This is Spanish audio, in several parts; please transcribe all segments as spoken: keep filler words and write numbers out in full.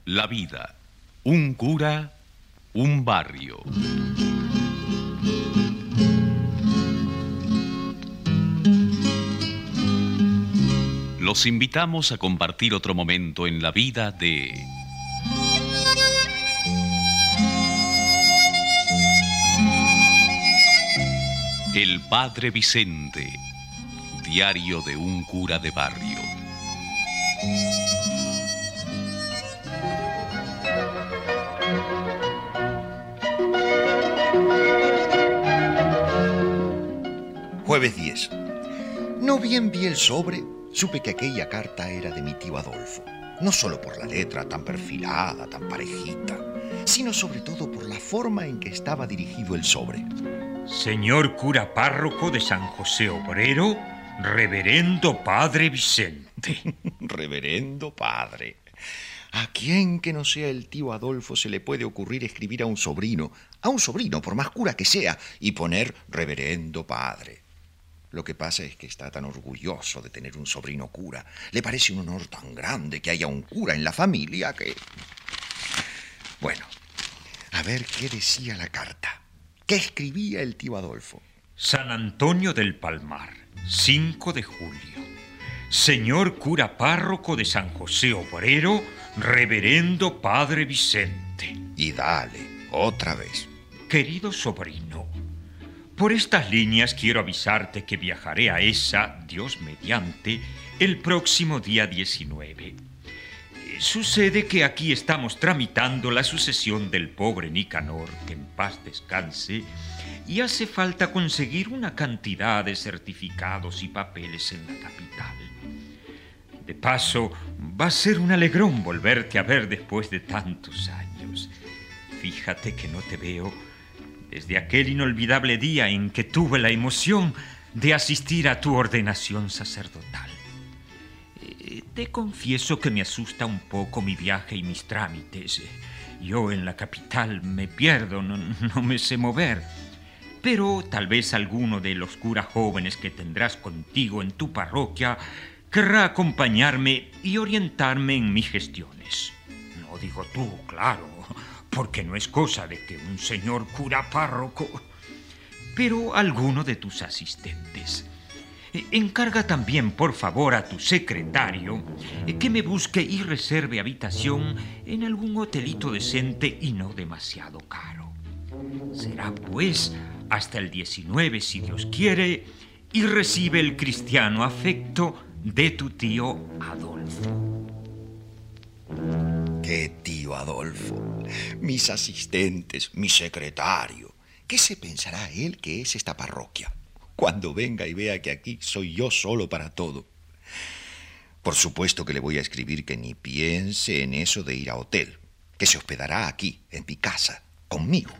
La vida, un cura, un barrio. Los invitamos a compartir otro momento en la vida de... El Padre Vicente, diario de un cura de barrio. Jueves diez. No bien vi el sobre, supe que aquella carta era de mi tío Adolfo. No solo por la letra tan perfilada, tan parejita, sino sobre todo por la forma en que estaba dirigido el sobre. Señor cura párroco de San José Obrero, reverendo Padre Vicente. Reverendo Padre. ¿A quién que no sea el tío Adolfo se le puede ocurrir escribir a un sobrino, a un sobrino, por más cura que sea, y poner Reverendo Padre? Lo que pasa es que está tan orgulloso de tener un sobrino cura. Le parece un honor tan grande que haya un cura en la familia que... Bueno, a ver qué decía la carta. ¿Qué escribía el tío Adolfo? San Antonio del Palmar, cinco de julio. Señor cura párroco de San José Obrero, reverendo Padre Vicente. Y dale, otra vez. Querido sobrino, por estas líneas quiero avisarte que viajaré a esa, Dios mediante, el próximo día diecinueve. Sucede que aquí estamos tramitando la sucesión del pobre Nicanor, que en paz descanse, y hace falta conseguir una cantidad de certificados y papeles en la capital. De paso, va a ser un alegrón volverte a ver después de tantos años. Fíjate que no te veo desde aquel inolvidable día en que tuve la emoción de asistir a tu ordenación sacerdotal. Eh, te confieso que me asusta un poco mi viaje y mis trámites. Yo en la capital me pierdo, no, no me sé mover. Pero tal vez alguno de los curas jóvenes que tendrás contigo en tu parroquia querrá acompañarme y orientarme en mis gestiones. No digo tú, claro, porque no es cosa de que un señor cura párroco, pero alguno de tus asistentes. Encarga también, por favor, a tu secretario que me busque y reserve habitación en algún hotelito decente y no demasiado caro. Será, pues, hasta el diecinueve, si Dios quiere, y recibe el cristiano afecto de tu tío Adolfo. ¿Qué tío Adolfo? Mis asistentes, mi secretario. ¿Qué se pensará él que es esta parroquia? Cuando venga y vea que aquí soy yo solo para todo. Por supuesto que le voy a escribir que ni piense en eso de ir a hotel, que se hospedará aquí, en mi casa, conmigo.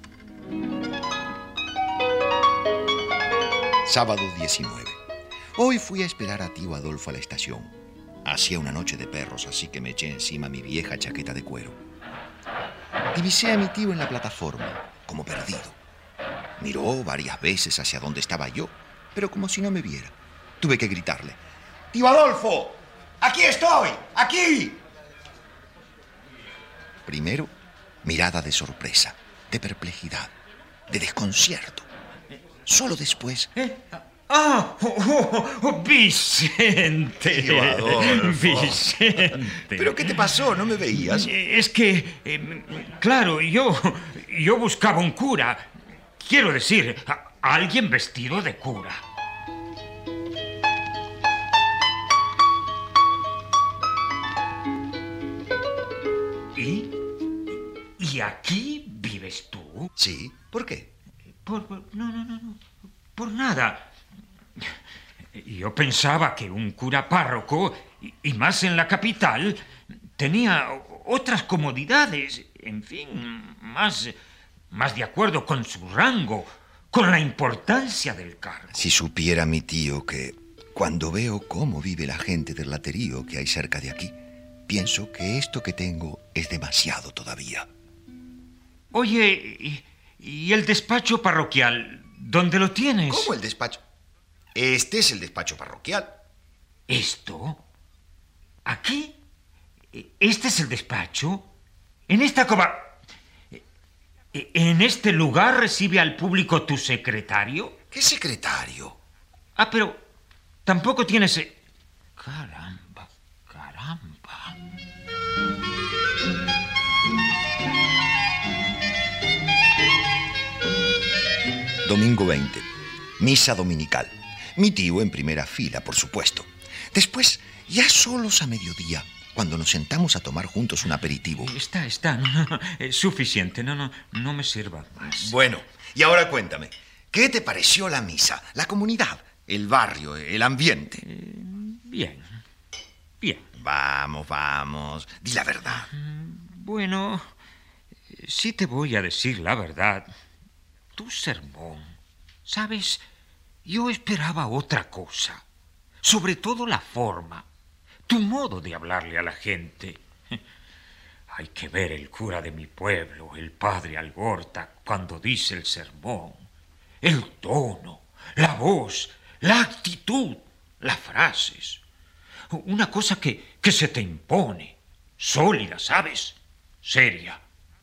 Sábado diecinueve. Hoy fui a esperar a tío Adolfo a la estación. Hacía una noche de perros, así que me eché encima mi vieja chaqueta de cuero. Divisé a mi tío en la plataforma, como perdido. Miró varias veces hacia donde estaba yo, pero como si no me viera. Tuve que gritarle: ¡Tío Adolfo! ¡Aquí estoy! ¡Aquí! Primero, mirada de sorpresa, de perplejidad, de desconcierto. Solo después... ¿Eh? ¡Ah! Oh, oh, oh, Vicente! Tío Adolfo. Vicente. ¿Pero qué te pasó? ¿No me veías? Es que, eh, claro, yo, yo buscaba un cura. Quiero decir, a, a alguien vestido de cura. ¿Y? ¿Y aquí vives tú? Sí. ¿Por qué? Por, por, no, no, no, no. Por nada. Yo pensaba que un cura párroco, y, y más en la capital, tenía otras comodidades, en fin, más, más de acuerdo con su rango, con la importancia del cargo. Si supiera mi tío que cuando veo cómo vive la gente del laterío que hay cerca de aquí, pienso que esto que tengo es demasiado todavía. Oye, ¿y, y el despacho parroquial, dónde lo tienes? ¿Cómo el despacho? Este es el despacho parroquial. ¿Esto? ¿Aquí? ¿Este es el despacho? En esta cova... ¿En este lugar recibe al público tu secretario? ¿Qué secretario? Ah, pero tampoco tienes... Caramba, caramba. Domingo veinte. Misa dominical. Mi tío en primera fila, por supuesto. Después, ya solos a mediodía, cuando nos sentamos a tomar juntos un aperitivo. Está, está. No, no, es suficiente. No, no, no me sirva más. Bueno, y ahora cuéntame. ¿Qué te pareció la misa? La comunidad, el barrio, el ambiente. Eh, bien, bien. Vamos, vamos. Di la verdad. Bueno, sí te voy a decir la verdad. Tu sermón, ¿sabes? Yo esperaba otra cosa. Sobre todo la forma. Tu modo de hablarle a la gente. Hay que ver el cura de mi pueblo, el padre Algorta, cuando dice el sermón. El tono, la voz, la actitud, las frases. Una cosa que, que se te impone. Sólida, ¿sabes? Seria.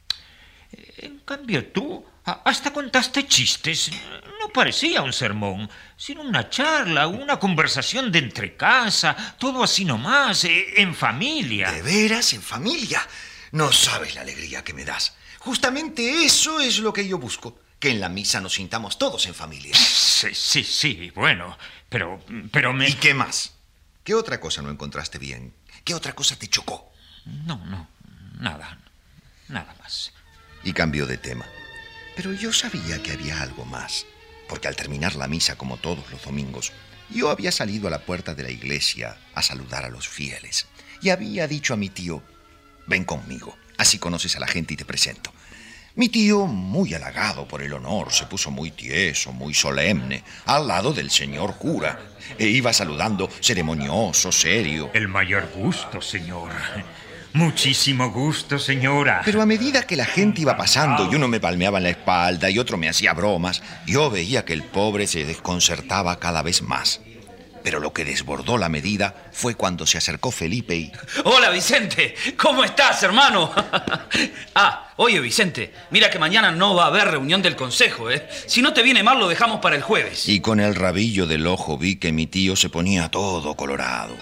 En cambio tú hasta contaste chistes. No parecía un sermón, sino una charla, una conversación de entre casa, todo así nomás, en familia. ¿De veras, en familia? No sabes la alegría que me das. Justamente eso es lo que yo busco, que en la misa nos sintamos todos en familia. Sí, sí, sí, bueno, pero, pero me... ¿Y qué más? ¿Qué otra cosa no encontraste bien? ¿Qué otra cosa te chocó? No, no, nada, nada más. Y cambió de tema. Pero yo sabía que había algo más, porque al terminar la misa, como todos los domingos, yo había salido a la puerta de la iglesia a saludar a los fieles y había dicho a mi tío: ven conmigo, así conoces a la gente y te presento. Mi tío, muy halagado por el honor, se puso muy tieso, muy solemne, al lado del señor cura, e iba saludando ceremonioso, serio. El mayor gusto, señor. Muchísimo gusto, señora. Pero a medida que la gente iba pasando y uno me palmeaba en la espalda y otro me hacía bromas, yo veía que el pobre se desconcertaba cada vez más. Pero lo que desbordó la medida fue cuando se acercó Felipe y... Hola, Vicente. ¿Cómo estás, hermano? Ah, oye, Vicente, mira que mañana no va a haber reunión del consejo, ¿eh? Si no te viene mal, lo dejamos para el jueves. Y con el rabillo del ojo vi que mi tío se ponía todo colorado.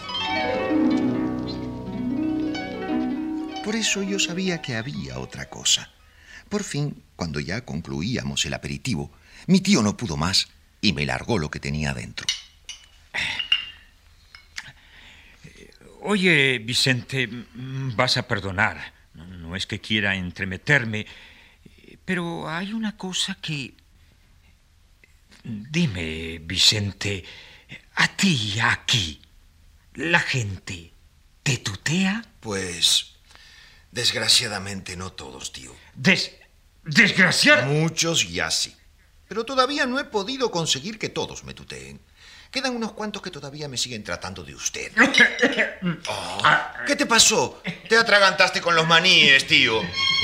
Por eso yo sabía que había otra cosa. Por fin, cuando ya concluíamos el aperitivo, mi tío no pudo más y me largó lo que tenía dentro. Oye, Vicente, vas a perdonar. No es que quiera entremeterme, pero hay una cosa que... Dime, Vicente, a ti aquí, ¿la gente te tutea? Pues... desgraciadamente no todos, tío. Des... ¿Desgraciado? Muchos ya sí. Pero todavía no he podido conseguir que todos me tuteen. Quedan unos cuantos que todavía me siguen tratando de usted. Oh, ¿qué te pasó? Te atragantaste con los maníes, tío.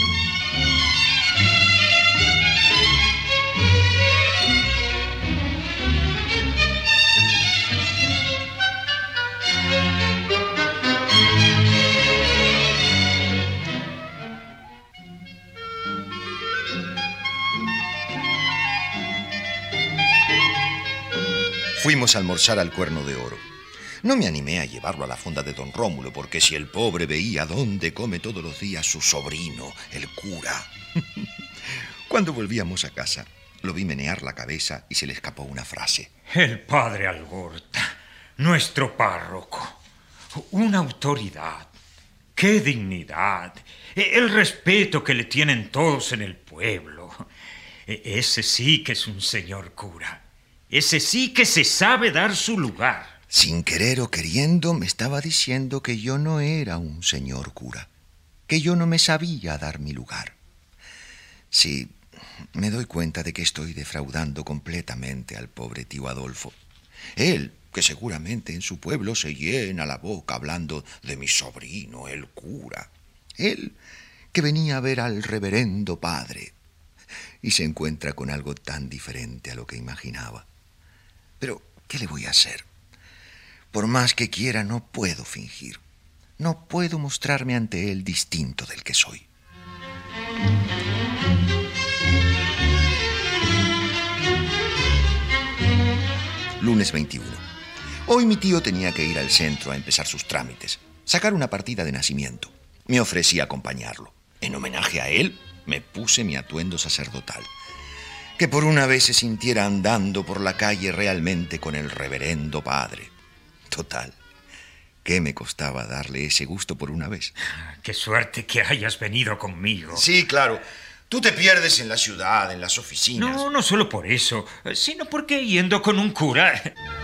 Fuimos a almorzar al Cuerno de Oro. No me animé a llevarlo a la fonda de don Rómulo, porque si el pobre veía dónde come todos los días su sobrino, el cura. Cuando volvíamos a casa, lo vi menear la cabeza y se le escapó una frase. El padre Algorta, nuestro párroco, una autoridad. ¡Qué dignidad! El respeto que le tienen todos en el pueblo. Ese sí que es un señor cura. Ese sí que se sabe dar su lugar. Sin querer o queriendo, me estaba diciendo que yo no era un señor cura, que yo no me sabía dar mi lugar. Sí, me doy cuenta de que estoy defraudando completamente al pobre tío Adolfo. Él, que seguramente en su pueblo se llena la boca hablando de mi sobrino, el cura. Él, que venía a ver al reverendo padre, y se encuentra con algo tan diferente a lo que imaginaba. Pero, ¿qué le voy a hacer? Por más que quiera, no puedo fingir. No puedo mostrarme ante él distinto del que soy. lunes veintiuno. Hoy mi tío tenía que ir al centro a empezar sus trámites, sacar una partida de nacimiento. Me ofrecí a acompañarlo. En homenaje a él, me puse mi atuendo sacerdotal. Que por una vez se sintiera andando por la calle realmente con el reverendo padre. Total, ¿qué me costaba darle ese gusto por una vez? Qué suerte que hayas venido conmigo. Sí, claro. Tú te pierdes en la ciudad, en las oficinas. No, no solo por eso, sino porque yendo con un cura...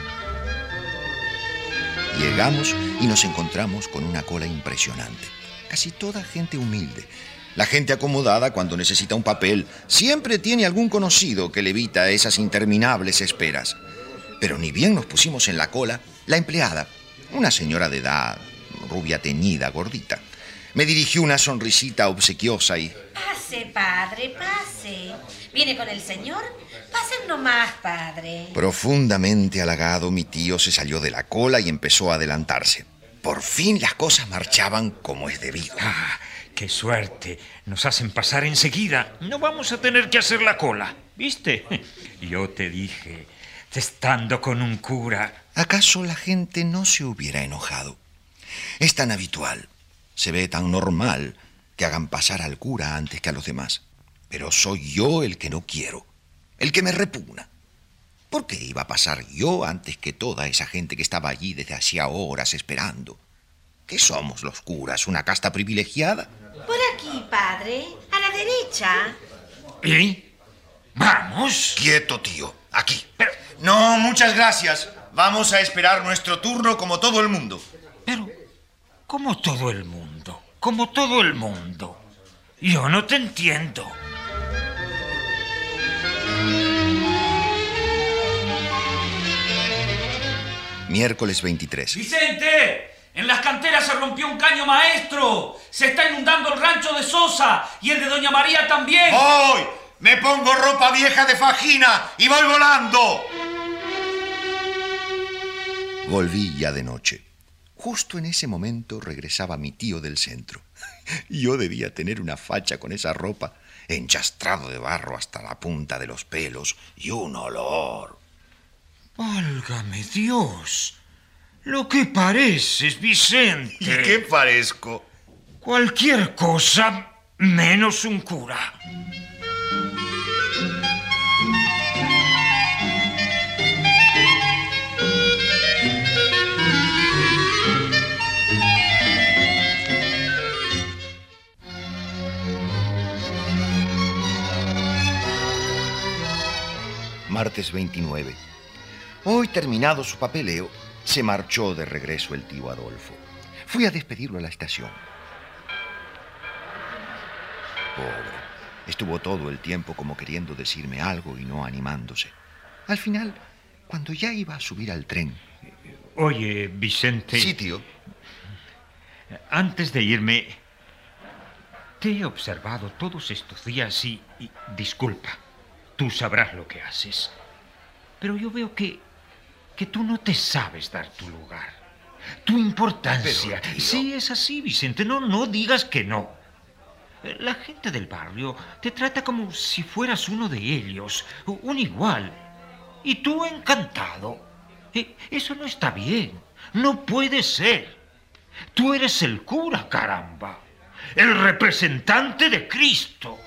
Llegamos y nos encontramos con una cola impresionante. Casi toda gente humilde. La gente acomodada, cuando necesita un papel, siempre tiene algún conocido que le evita esas interminables esperas. Pero ni bien nos pusimos en la cola, la empleada, una señora de edad, rubia teñida, gordita, me dirigió una sonrisita obsequiosa y... Pase, padre, pase. ¿Viene con el señor? Pasen nomás, padre. Profundamente halagado, mi tío se salió de la cola y empezó a adelantarse. Por fin las cosas marchaban como es debido. Ah, ¡qué suerte! Nos hacen pasar enseguida. No vamos a tener que hacer la cola, ¿viste? Yo te dije, estando con un cura... ¿Acaso la gente no se hubiera enojado? Es tan habitual, se ve tan normal que hagan pasar al cura antes que a los demás. Pero soy yo el que no quiero, el que me repugna. ¿Por qué iba a pasar yo antes que toda esa gente que estaba allí desde hacía horas esperando? ¿Qué somos los curas, una casta privilegiada? Por aquí, padre, a la derecha. ¿Y? ¡Vamos! Quieto, tío, aquí. Pero, No, muchas gracias. Vamos a esperar nuestro turno como todo el mundo. pero, como todo el mundo, como todo el mundo. Yo no te entiendo. Miércoles veintitrés. ¡Vicente! En las canteras se rompió un caño maestro. Se está inundando el rancho de Sosa y el de Doña María también. ¡Voy! Me pongo ropa vieja de fajina y voy volando. Volví ya de noche. Justo en ese momento regresaba mi tío del centro. Yo debía tener una facha con esa ropa, enchastrado de barro hasta la punta de los pelos y un olor. ¡Válgame Dios! Lo que pareces, Vicente. ¿Y qué parezco? Cualquier cosa menos un cura. Martes veintinueve. Hoy, terminado su papeleo, se marchó de regreso el tío Adolfo. Fui a despedirlo a la estación. Pobre. Estuvo todo el tiempo como queriendo decirme algo y no animándose. Al final, cuando ya iba a subir al tren... Oye, Vicente... Sí, tío. Antes de irme, te he observado todos estos días y, y... Disculpa, tú sabrás lo que haces. Pero yo veo que... que tú no te sabes dar tu lugar. Tu importancia. Pero, tío... Sí, es así, Vicente. No, no digas que no. La gente del barrio te trata como si fueras uno de ellos, un igual. Y tú encantado. Eso no está bien. No puede ser. Tú eres el cura, caramba. El representante de Cristo.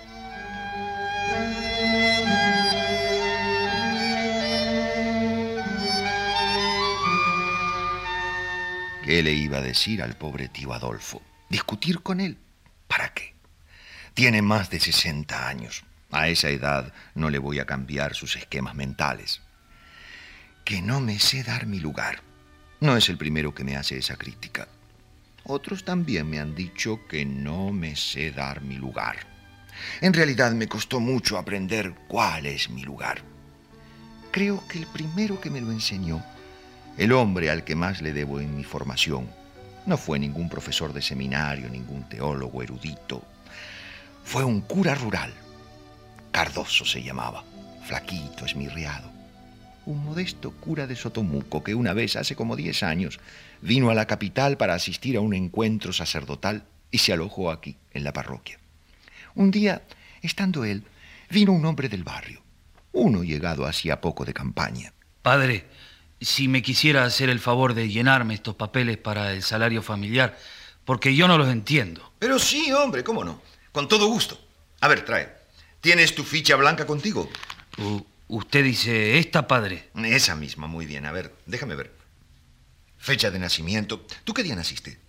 ¿Qué le iba a decir al pobre tío Adolfo? ¿Discutir con él? ¿Para qué? Tiene más de sesenta años. A esa edad no le voy a cambiar sus esquemas mentales. Que no me sé dar mi lugar. No es el primero que me hace esa crítica. Otros también me han dicho que no me sé dar mi lugar. En realidad me costó mucho aprender cuál es mi lugar. Creo que el primero que me lo enseñó, el hombre al que más le debo en mi formación, no fue ningún profesor de seminario, ningún teólogo erudito. Fue un cura rural. Cardoso se llamaba, flaquito, esmirriado. Un modesto cura de Sotomuco que una vez, hace como diez años, vino a la capital para asistir a un encuentro sacerdotal y se alojó aquí, en la parroquia. Un día, estando él, vino un hombre del barrio, uno llegado hacía poco de campaña. Padre, si me quisiera hacer el favor de llenarme estos papeles para el salario familiar, porque yo no los entiendo. Pero sí, hombre, ¿cómo no? Con todo gusto. A ver, trae. ¿Tienes tu ficha blanca contigo? U- usted dice, ¿esta, padre? Esa misma, muy bien. A ver, déjame ver. Fecha de nacimiento. ¿Tú qué día naciste?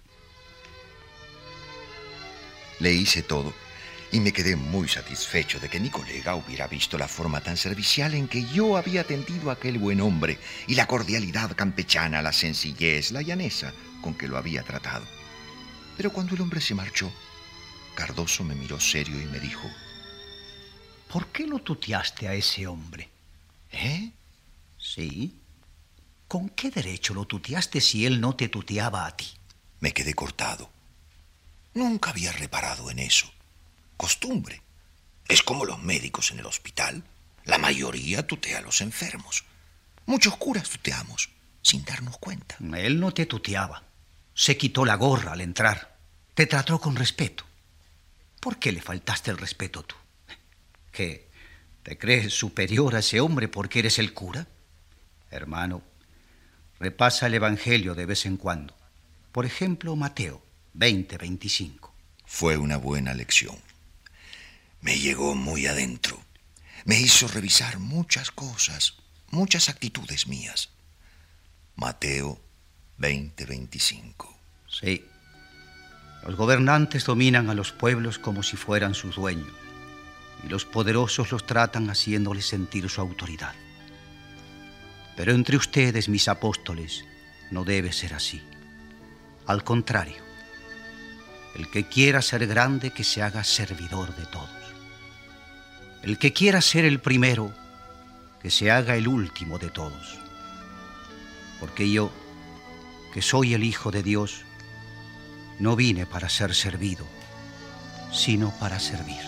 Le hice todo y me quedé muy satisfecho de que mi colega hubiera visto la forma tan servicial en que yo había atendido a aquel buen hombre y la cordialidad campechana, la sencillez, la llaneza con que lo había tratado. Pero cuando el hombre se marchó, Cardoso me miró serio y me dijo: ¿Por qué lo tuteaste a ese hombre? ¿Eh? Sí. ¿Con qué derecho lo tuteaste si él no te tuteaba a ti? Me quedé cortado. Nunca había reparado en eso. Costumbre. Es como los médicos en el hospital. La mayoría tutea a los enfermos. Muchos curas tuteamos, sin darnos cuenta. Él no te tuteaba. Se quitó la gorra al entrar. Te trató con respeto. ¿Por qué le faltaste el respeto tú? ¿Qué? ¿Te crees superior a ese hombre porque eres el cura? Hermano, repasa el Evangelio de vez en cuando. Por ejemplo, Mateo veinte, veinticinco. Fue una buena lección. Me llegó muy adentro. Me hizo revisar muchas cosas, muchas actitudes mías. Mateo veinte, veinticinco. Sí. Los gobernantes dominan a los pueblos como si fueran sus dueños, y los poderosos los tratan haciéndoles sentir su autoridad. Pero entre ustedes, mis apóstoles, no debe ser así. Al contrario, el que quiera ser grande, que se haga servidor de todos. El que quiera ser el primero, que se haga el último de todos. Porque yo, que soy el Hijo de Dios, no vine para ser servido, sino para servir.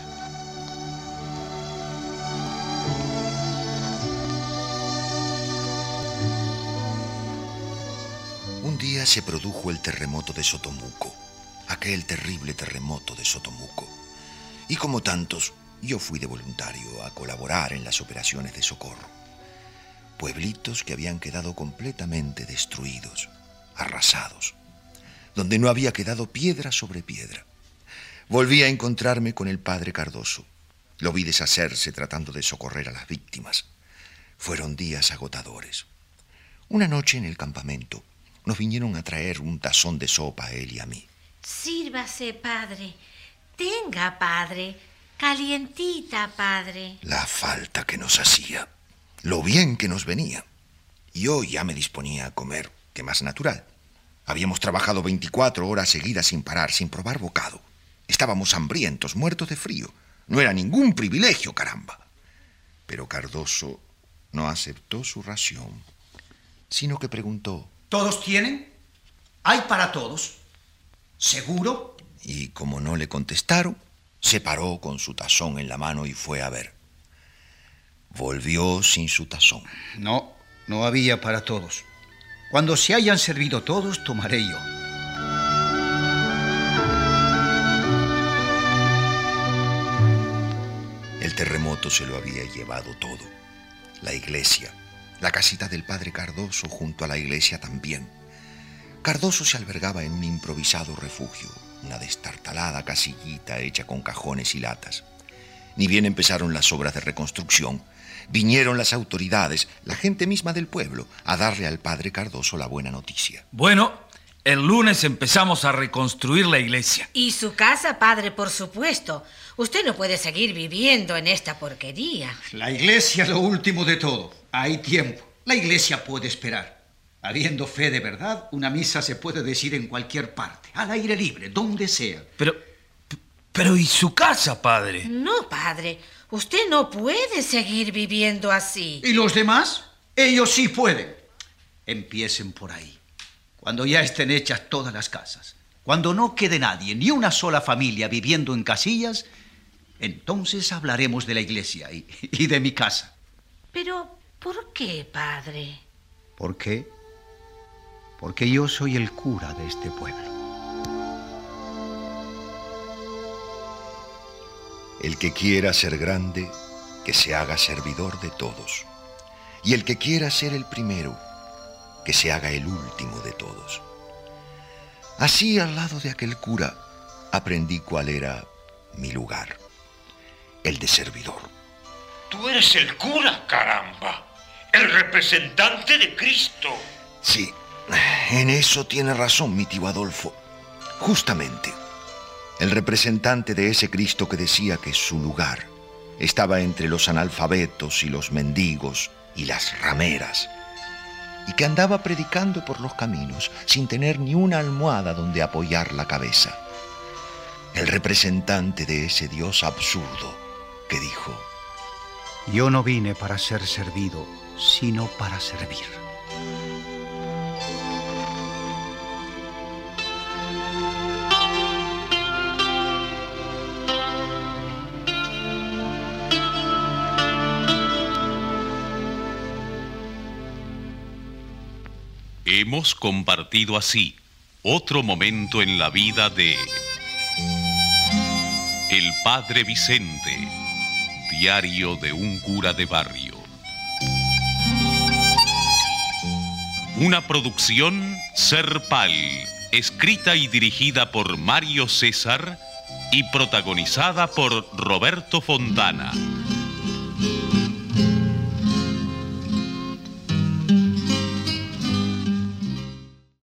Un día se produjo el terremoto de Sotomuco, aquel terrible terremoto de Sotomuco. Y como tantos, yo fui de voluntario a colaborar en las operaciones de socorro. Pueblitos que habían quedado completamente destruidos, arrasados, donde no había quedado piedra sobre piedra. Volví a encontrarme con el padre Cardoso. Lo vi deshacerse tratando de socorrer a las víctimas. Fueron días agotadores. Una noche en el campamento nos vinieron a traer un tazón de sopa a él y a mí. Sírvase, padre. Tenga, padre. Calientita, padre. La falta que nos hacía. Lo bien que nos venía. Yo ya me disponía a comer, que más natural. Habíamos trabajado veinticuatro horas seguidas sin parar, sin probar bocado. Estábamos hambrientos, muertos de frío. No era ningún privilegio, caramba. Pero Cardoso no aceptó su ración, sino que preguntó: ¿Todos tienen? ¿Hay para todos? ¿Seguro? Y como no le contestaron, se paró con su tazón en la mano y fue a ver. Volvió sin su tazón. No, no había para todos. Cuando se hayan servido todos, tomaré yo. El terremoto se lo había llevado todo. La iglesia, la casita del padre Cardoso junto a la iglesia también. Cardoso se albergaba en un improvisado refugio, una destartalada casillita hecha con cajones y latas. Ni bien empezaron las obras de reconstrucción, vinieron las autoridades, la gente misma del pueblo, a darle al padre Cardoso la buena noticia. Bueno, el lunes empezamos a reconstruir la iglesia. Y su casa, padre, por supuesto. Usted no puede seguir viviendo en esta porquería. La iglesia es lo último de todo. Hay tiempo. La iglesia puede esperar. Habiendo fe de verdad, una misa se puede decir en cualquier parte, al aire libre, donde sea. Pero, pero ¿y su casa, padre? No, padre. Usted no puede seguir viviendo así. ¿Y los demás? Ellos sí pueden. Empiecen por ahí. Cuando ya estén hechas todas las casas, cuando no quede nadie, ni una sola familia viviendo en casillas, entonces hablaremos de la iglesia y, y de mi casa. Pero, ¿por qué, padre? ¿Por qué? Porque yo soy el cura de este pueblo. El que quiera ser grande, que se haga servidor de todos. Y el que quiera ser el primero, que se haga el último de todos. Así, al lado de aquel cura, aprendí cuál era mi lugar, el de servidor. Tú eres el cura, caramba, el representante de Cristo. Sí, en eso tiene razón mi tío Adolfo. Justamente, el representante de ese Cristo que decía que su lugar estaba entre los analfabetos y los mendigos y las rameras, y que andaba predicando por los caminos sin tener ni una almohada donde apoyar la cabeza. El representante de ese Dios absurdo que dijo: yo no vine para ser servido, sino para servir. Hemos compartido así otro momento en la vida de El Padre Vicente, diario de un cura de barrio. Una producción Serpal, escrita y dirigida por Mario César y protagonizada por Roberto Fontana.